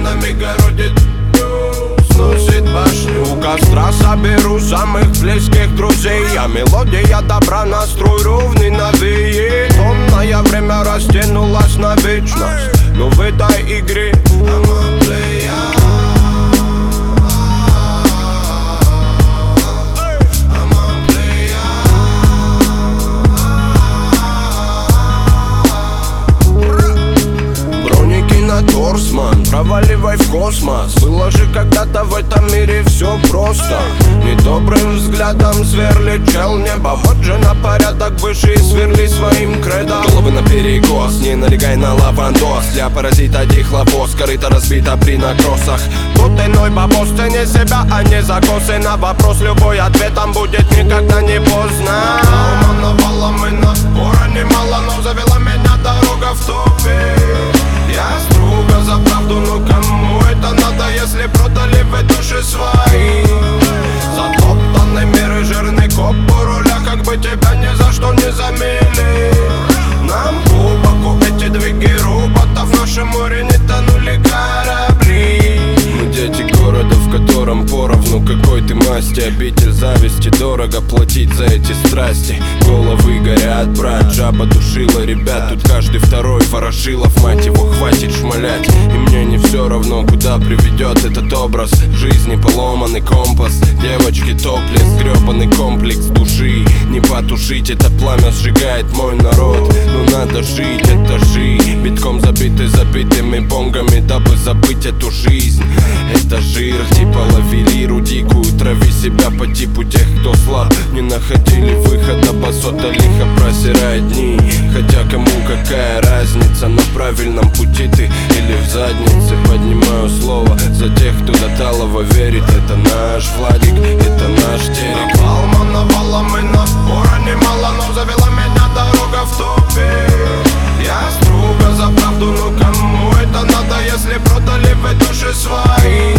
нами городит, сносит башню. У костра соберу самых близких друзей. А мелодия добра, настрой ровный навеет. Томное время растянулось на вечность, но в этой игре Торсман, проваливай в космос. Было же когда-то в этом мире все просто. Недобрым взглядом сверли чел небо. Вот же на порядок выше сверли своим кредом. Головы на перекос, не налегай на лавандос. Для паразита дихлофос, корыто разбита при накросах. Тут иной бабос, цени себя, а не закосы. На вопрос любой ответом будет никогда не поздно. Навалом и напора немало, но завела меня дорога в тупик. Я строго за правду, но кому это надо, если продали вы души свои? Затоптанный мир и жирный коп у руля, как бы тебя ни за что не замели. Нам глубоко эти двиги роботов, в нашем море не тонули корабли. Мы дети города, в котором поровну какой ты масти. Обитель зависти, дорого платить за эти страсти. Головы горят, брат, жаба душила ребят. Тут каждый второй Ворошилов, мать его, хватит шмалять. И мне не все равно, куда приведет этот образ жизни, поломанный компас. Девочки топлес, гребаный комплекс души. Не потушить это пламя, сжигает мой народ. Но надо жить, этажи битком забиты забитыми бонгами, дабы забыть эту жизнь. Это жир, типа ловили дикую, трави себя по типу тех, кто слаб. Не находили выхода, басота лихо просирает дни. Хотя кому какая разница, на правильном пути ты или в заднице. Поднимаю слово за тех, кто до талого верит. Это наш Владик, это наш Терек. Навалом и напора немало, но завела меня дорога в тупик. Я строго за правду, но кому это надо, если продали вы души свои?